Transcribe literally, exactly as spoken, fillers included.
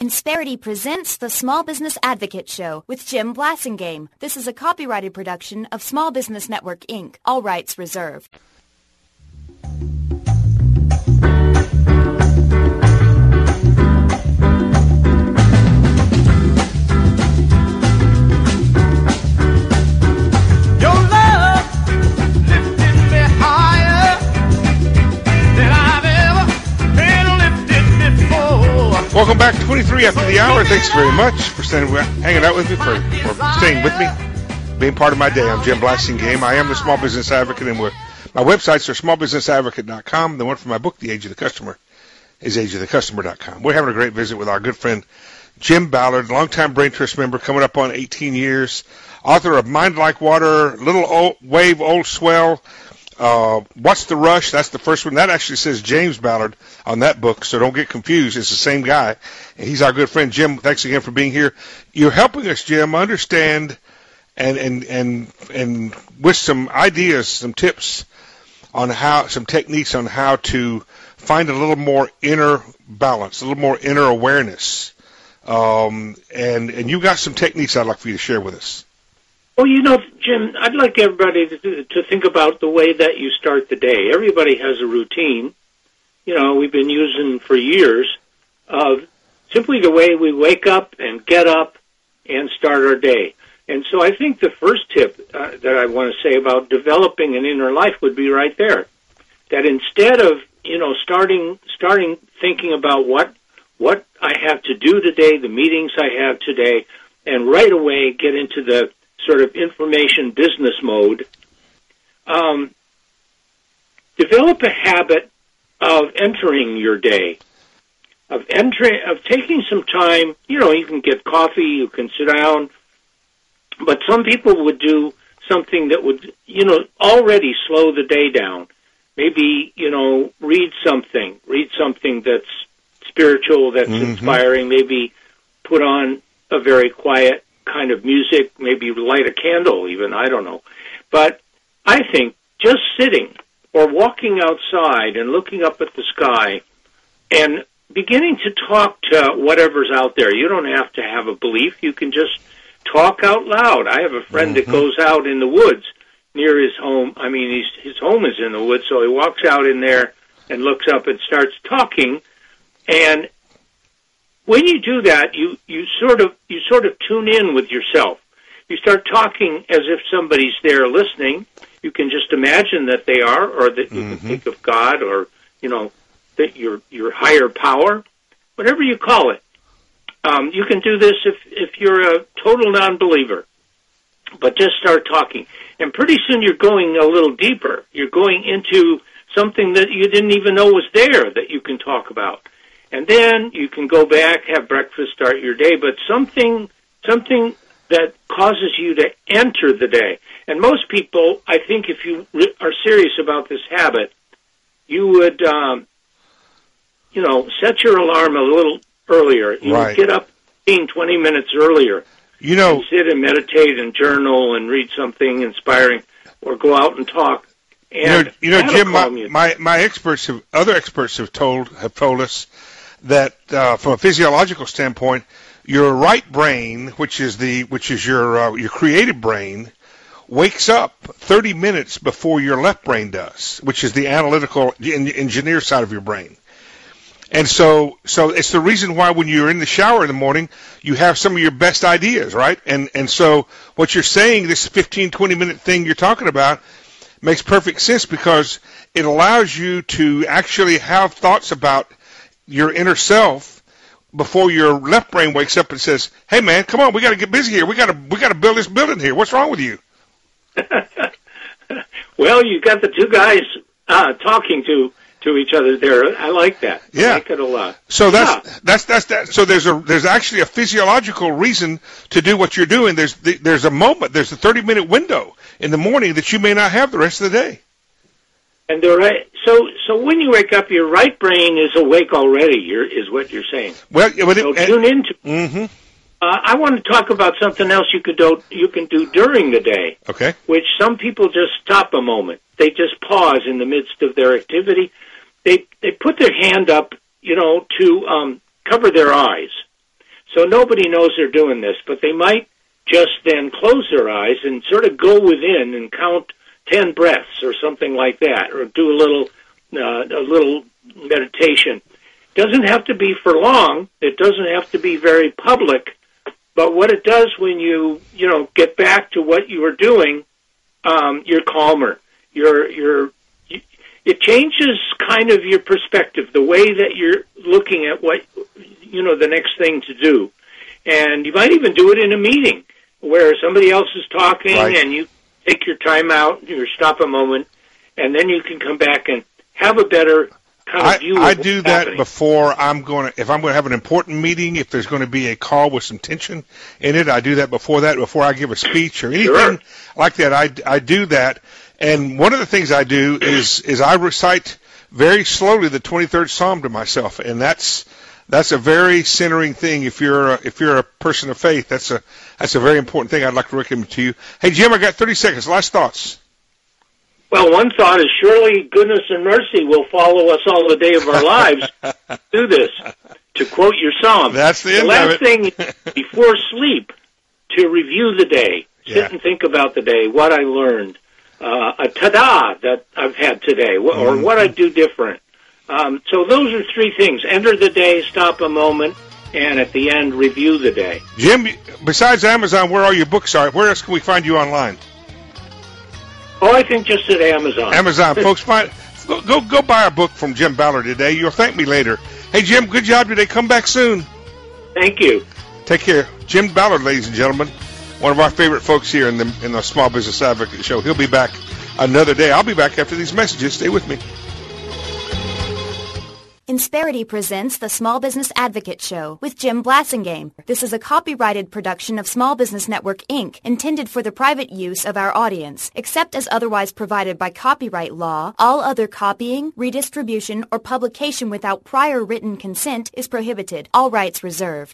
Insperity presents the Small Business Advocate Show with Jim Blasingame. This is a copyrighted production of Small Business Network, Incorporated. All rights reserved. Welcome back, twenty-three after the hour. Thanks very much for staying, hanging out with me, for, for staying with me, being part of my day. I'm Jim Blasingame. I am the Small Business Advocate, and we're, my websites are small business advocate dot com. The one for my book, The Age of the Customer, is age of the customer dot com. We're having a great visit with our good friend Jim Ballard, longtime Brain Trust member, coming up on eighteen years, author of Mind Like Water, Little Old Wave, Old Swell, Uh, What's the Rush? That's the first one. That actually says James Ballard on that book, so don't get confused. It's the same guy, and he's our good friend. Jim, thanks again for being here. You're helping us, Jim, understand and and and and with some ideas, some tips on how, some techniques on how to find a little more inner balance, a little more inner awareness. Um, and and you got some techniques I'd like for you to share with us. Well, you know, Jim, I'd like everybody to, to think about the way that you start the day. Everybody has a routine, you know, we've been using for years, of simply the way we wake up and get up and start our day. And so I think the first tip uh, that I want to say about developing an inner life would be right there. That instead of, you know, starting starting thinking about what what I have to do today, the meetings I have today, and right away get into the sort of information business mode, um, develop a habit of entering your day, of entering, of taking some time. You know, you can get coffee, you can sit down, but some people would do something that would, you know, already slow the day down. Maybe, you know, read something, read something that's spiritual, that's mm-hmm. inspiring. Maybe put on a very quiet kind of music, maybe light a candle even, I don't know. But I think just sitting or walking outside and looking up at the sky and beginning to talk to whatever's out there. You don't have to have a belief. You can just talk out loud. I have a friend mm-hmm. that goes out in the woods near his home. I mean, he's, his home is in the woods, so he walks out in there and looks up and starts talking. And when you do that, you, you sort of you sort of tune in with yourself. You start talking as if somebody's there listening. You can just imagine that they are, or that you mm-hmm. can think of God, or you know, that your your higher power, whatever you call it. Um, you can do this if if you're a total non-believer, but just start talking, and pretty soon you're going a little deeper. You're going into something that you didn't even know was there that you can talk about. And then you can go back, have breakfast, start your day, but something something that causes you to enter the day. And most people, I think if you are serious about this habit, you would, um, you know, set your alarm a little earlier. You right. would get up fifteen, twenty minutes earlier. You know, and sit and meditate and journal and read something inspiring, or go out and talk. And you know, you know Jim, my, my, my experts have, other experts have told, have told us that uh, from a physiological standpoint, your right brain, which is the which is your uh, your creative brain, wakes up thirty minutes before your left brain does, which is the analytical engineer side of your brain. And so so it's the reason why when you're in the shower in the morning, you have some of your best ideas, right? And and so what you're saying, this fifteen, twenty minute thing you're talking about, makes perfect sense, because it allows you to actually have thoughts about your inner self before your left brain wakes up and says, "Hey man, come on, we got to get busy here. We got to we got to build this building here. What's wrong with you?" Well, you got the two guys uh, talking to to each other there. I like that. Yeah. I like it a lot. So that's yeah. that's that's that. So there's a there's actually a physiological reason to do what you're doing. There's there's a moment. There's a thirty minute window in the morning that you may not have the rest of the day. And the right, so so when you wake up, your right brain is awake already. You're, is what you're saying. Well, but so it, tune into. Mm-hmm. Uh, I want to talk about something else you could do. You can do during the day. Okay. Which some people just stop a moment. They just pause in the midst of their activity. They they put their hand up, you know, to um, cover their eyes, So nobody knows they're doing this, but they might just then close their eyes and sort of go within and count ten breaths or something like that, or do a little uh, a little meditation. Doesn't have to be for long. It doesn't have to be very public. But what it does when you you know get back to what you were doing, um, you're calmer. You're you're it changes kind of your perspective, the way that you're looking at what you know the next thing to do. And you might even do it in a meeting where somebody else is talking, right. and you take your time out, you stop a moment, and then you can come back and have a better kind of I, view. I of do what's that happening. before I'm going to, if I'm going to have an important meeting, if there's going to be a call with some tension in it, I do that before that, before I give a speech or anything Sure. like that. I, I do that. And one of the things I do is, is I recite very slowly the twenty-third Psalm to myself, and that's that's a very centering thing. If you're a, if you're a person of faith, that's a that's a very important thing. I'd like to recommend to you. Hey Jim, I got thirty seconds. Last thoughts. Well, one thought is surely goodness and mercy will follow us all the day of our lives. Do this, to quote your psalm. That's the the end last of it. thing before sleep, to review the day. Sit Yeah. and think about the day, what I learned, uh, a ta-da that I've had today, wh- or Mm-hmm. what I do different. Um, so those are three things. Enter the day, stop a moment, and at the end, review the day. Jim, besides Amazon, where all your books are? Where else can we find you online? Oh, I think just at Amazon. Amazon, folks, find go, go go buy a book from Jim Ballard today. You'll thank me later. Hey, Jim, good job today. Come back soon. Thank you. Take care. Jim Ballard, ladies and gentlemen, one of our favorite folks here in the in the Small Business Advocate Show. He'll be back another day. I'll be back after these messages. Stay with me. Insperity presents the Small Business Advocate Show with Jim Blasingame. This is a copyrighted production of Small Business Network, Incorporated, intended for the private use of our audience. Except as otherwise provided by copyright law, all other copying, redistribution, or publication without prior written consent is prohibited. All rights reserved.